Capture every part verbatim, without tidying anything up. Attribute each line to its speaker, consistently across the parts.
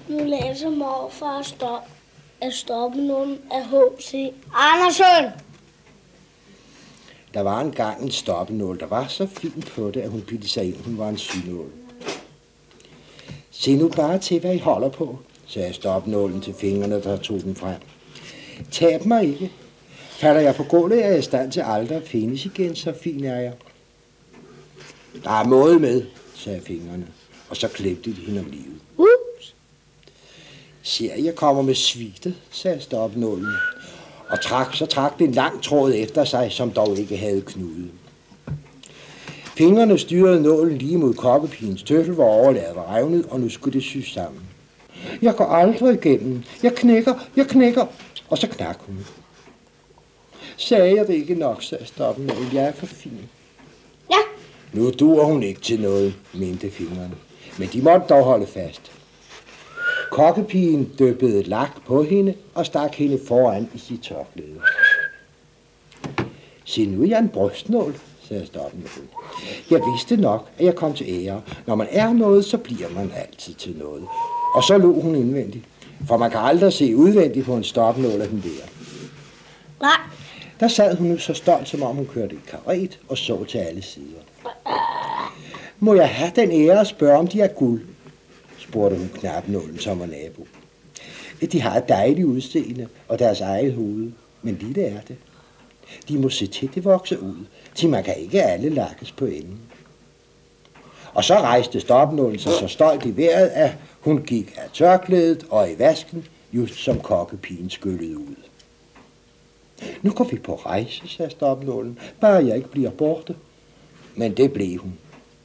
Speaker 1: Nu læser morfar stop af Stoppenålen af H C Andersen.
Speaker 2: Der var engang en stoppenål, der var så fin på det, at hun byttede sig ind, hun var en synål. Se nu bare til, hvad I holder på, sagde stoppenålen til fingrene, der tog den frem. Tab mig ikke. Falder jeg på gulvet, er jeg i stand til aldrig at findes igen, så fin er jeg. Der er måde med, sagde fingrene, og så klemte de hende om livet. Ups. Ser jeg kommer med svigtet, sagde stoppenålen, og trak, så trak det en lang tråd efter sig, som dog ikke havde knude. Fingrene styrede nålen lige mod kokkepigens tøffel, hvor overlaget var revnet, og nu skulle det sys sammen. Jeg går aldrig igennem. Jeg knækker, jeg knækker. Og så knak hun. Sagde jeg det ikke nok, sagde stoppenålen. Jeg er for fin.
Speaker 1: Ja.
Speaker 2: Nu duer hun ikke til noget, mente fingrene. Men de måtte dog holde fast. Kokkepigen dyppede et lak på hende og stak hende foran i sit tørklæde. Se, nu er jeg en brystnål, sagde stoppenålen. Jeg vidste nok, at jeg kom til ære. Når man er noget, så bliver man altid til noget. Og så lå hun indvendigt. For man kan aldrig se udvendigt på en stoppenål af den der.
Speaker 1: Nej.
Speaker 2: Der sad hun nu så stolt, som om hun kørte et karet og så til alle sider. Må jeg have den ære at spørge, om de er guld? Spurgte hun knappenålen, som var nabo. De har et dejligt udseende og deres eget hoved, men lille er det. De må se til det vokser ud, til man kan ikke alle lakkes på enden. Og så rejste stoppenålen sig så stolt i vejret, at hun gik af tørklædet og i vasken, just som kokkepigen skyllede ud. Nu går vi på rejse, sagde stoppenålen, bare jeg ikke bliver borte. Men det blev hun.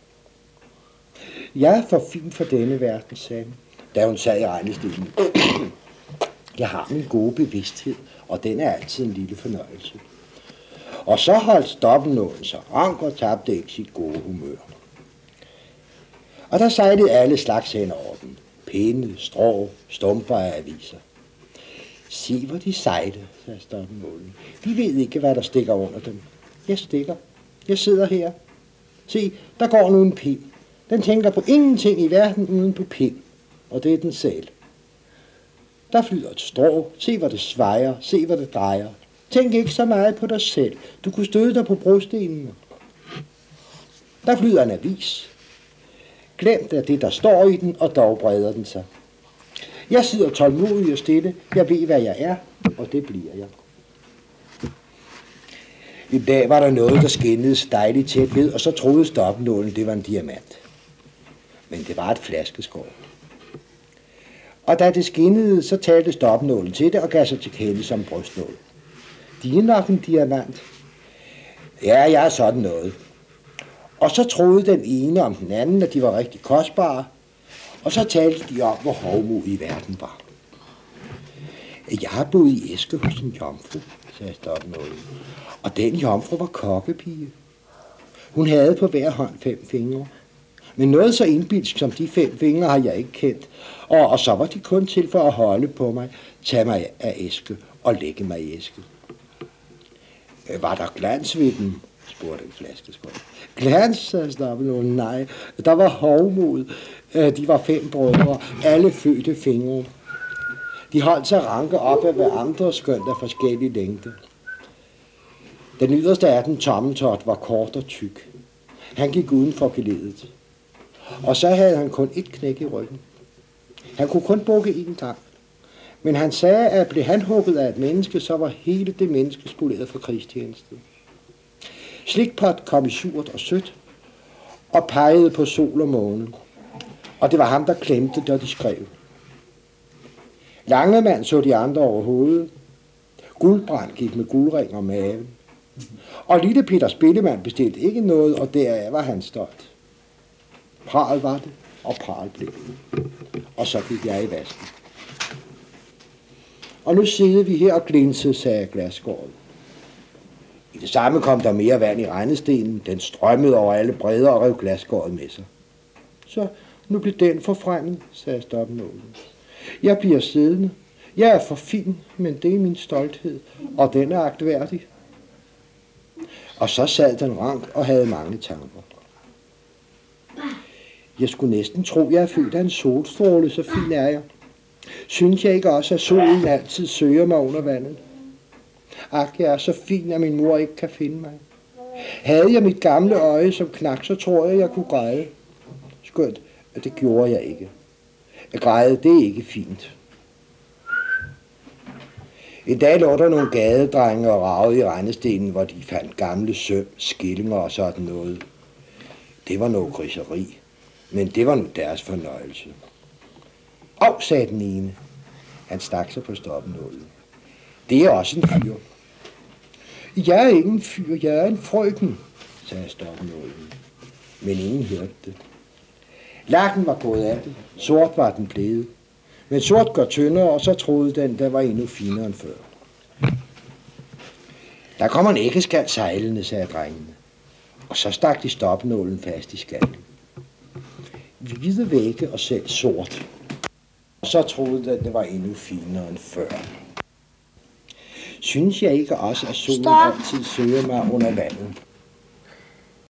Speaker 2: Jeg er for fin for denne verden, sagde hun, da hun sad i regnestenen. Jeg har min gode bevidsthed, og den er altid en lille fornøjelse. Og så holdt stoppenålen sig rank og tabte ikke sit gode humør. Og der sejlede alle slags hen over den. Pinde, strå, stumper af aviser. Se, hvor de sejlede, sagde stoppenålen. De ved ikke, hvad der stikker under dem. Jeg stikker. Jeg sidder her. Se, der går nu en pind. Den tænker på ingenting i verden uden på pind. Og det er den selv. Der flyder et strå. Se, hvor det svejer. Se, hvor det drejer. Tænk ikke så meget på dig selv. Du kunne støde dig på brostenene. Der flyder en avis. Glemt af det, der står i den, og dog breder den sig. Jeg sidder tålmodig og stille. Jeg ved, hvad jeg er, og det bliver jeg. En dag var der noget, der skinnede dejligt tæt ved, og så troede stoppenålen, det var en diamant. Men det var et flaskeskår. Og da det skinnede, så talte stoppenålen til det og gav sig til kende som brystnål. De er nok en diamant. Ja, jeg er sådan noget. Og så troede den ene om den anden, at de var rigtig kostbare, og så talte de om, hvor hovmodig verden var. Jeg har boet i Eske hos en jomfru, sagde stoppenålen, og den jomfru var kokkepige. Hun havde på hver hånd fem fingre, men noget så indbilsk som de fem fingre har jeg ikke kendt, og, og så var de kun til for at holde på mig, tage mig af Eske og lægge mig i Eske. Var der glans ved dem? Spurgte en flaskeskål. Glans, sagde stoppenålen. Nej, der var hovmod. De var fem brødre, alle fødte fingre. De holdt sig ranke op af hverandre, skønt af forskellige længde. Den yderste af den tommeltot var kort og tyk. Han gik uden for geleddet. Og så havde han kun et knæk i ryggen. Han kunne kun bukke én gang. Men han sagde, at blev han hugget af et menneske, så var hele det menneske spoleret for krigstjeneste. Slikpot kom i surt og sødt og pegede på sol og måne. Og det var ham, der klemte, da de skrev. Langemand så de andre over hovedet. Guldbrand gik med guldring om maven. Og lille Peter Spillemand bestilte ikke noget, og deraf var han stolt. Pral var det, og pral blev det. Og så gik jeg i vasken. Og nu sidder vi her og glinsede, sagde glasskåret. I det samme kom der mere vand i regnestenen. Den strømmede over alle bredder og rev glasskåret med sig. Så nu blev den forfremmet, sagde stoppenålen. Jeg bliver siddende. Jeg er for fin, men det er min stolthed, og den er agtværdig. Og så sad den rank og havde mange tanker. Jeg skulle næsten tro, jeg er født af en solstråle, så fin er jeg. Synes jeg ikke også, at solen altid søger mig under vandet? Ak, jeg er så fin, at min mor ikke kan finde mig. Havde jeg mit gamle øje som knak, så tror jeg, jeg kunne græde. Skønt, at det gjorde jeg ikke. At græde, det er ikke fint. En dag lå der nogle gadedrenge og ragede i rendestenen, hvor de fandt gamle søm, skillinger og sådan noget. Det var noget griseri, men det var nu deres fornøjelse. Åh, sagde den ene. Han stak sig på stoppenålen. Det er også en fyr. Jeg er ikke en fyr, jeg er en frøken, sagde stoppenålen. Men ingen hørte det. Lakken var gået af det, sort var den blevet. Men sort går tyndere, og så troede den, der var endnu finere end før. Der kommer en æggeskal sejlende, sagde drengene. Og så stak de stoppenålen fast i skallen. Hvide vægge og selv sort. Og så troede den, der var endnu finere end før. Synes jeg ikke også, at solen
Speaker 1: Stop.
Speaker 2: altid søger mig under vandet?